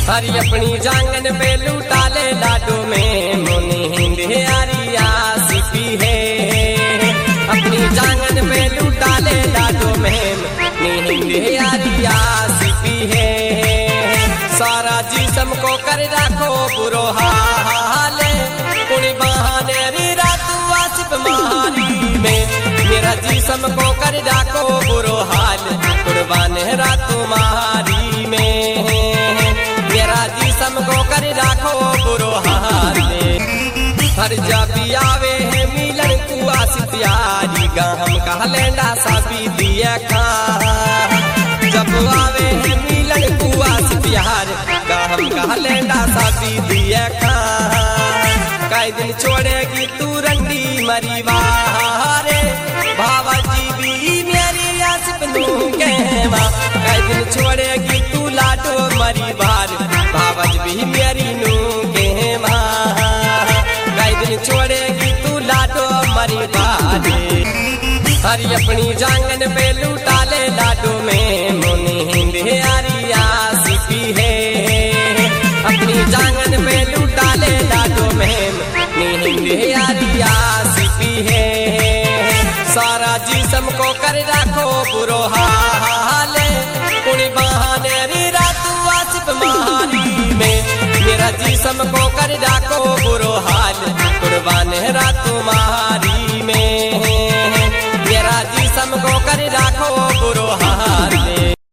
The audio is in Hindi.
हरी अपनी जांगन पे लूटा ले लाडो में मुनि हिंद आरिया सिपी है। अपनी जांगन पे लूटा ले लाडो में मुनि हिंद आरिया सिपी है। सारा जिस्म को कर रखो बुरो हाल कुड़ी बहाने री रात वासिप मारी में। मेरा जिस्म को कर रखो बुरो हाल कुर्बान रात मारी में। मेरा जिस्म को कर रखो बुरो हाल हर जा पियावे है मिलन कुआस प्यारी गाम का लेंडा साबी दिया खा। जब आवे है मिलन कुआस प्यार गाम का लेंडा साबी दिया खा। कई दिन छोड़ेगी तू रंडी मरी वारे बाबा जी भी मेरी आसिफ नू कहवा। कई दिन छोड़ेगी तू लाडो मरी बार बाबा जी भी मेरी नू कहवा। कई दिन छोड़ेगी तू लाडो मरी बार। हरी अपनी जांगन पे लूटा ले लाडो में मुनि हिंद आरिया सिपी है। अपनी जांगन पे लूटा ले लाडो में मुनि हिंद आरिया सिपी है। सारा जिस्म को कर रखो बुरो हाल कुड़ी बहाने री रात वासिप मारी में। मेरा जिस्म को कर रखो बुरो हाल कुर्बान रात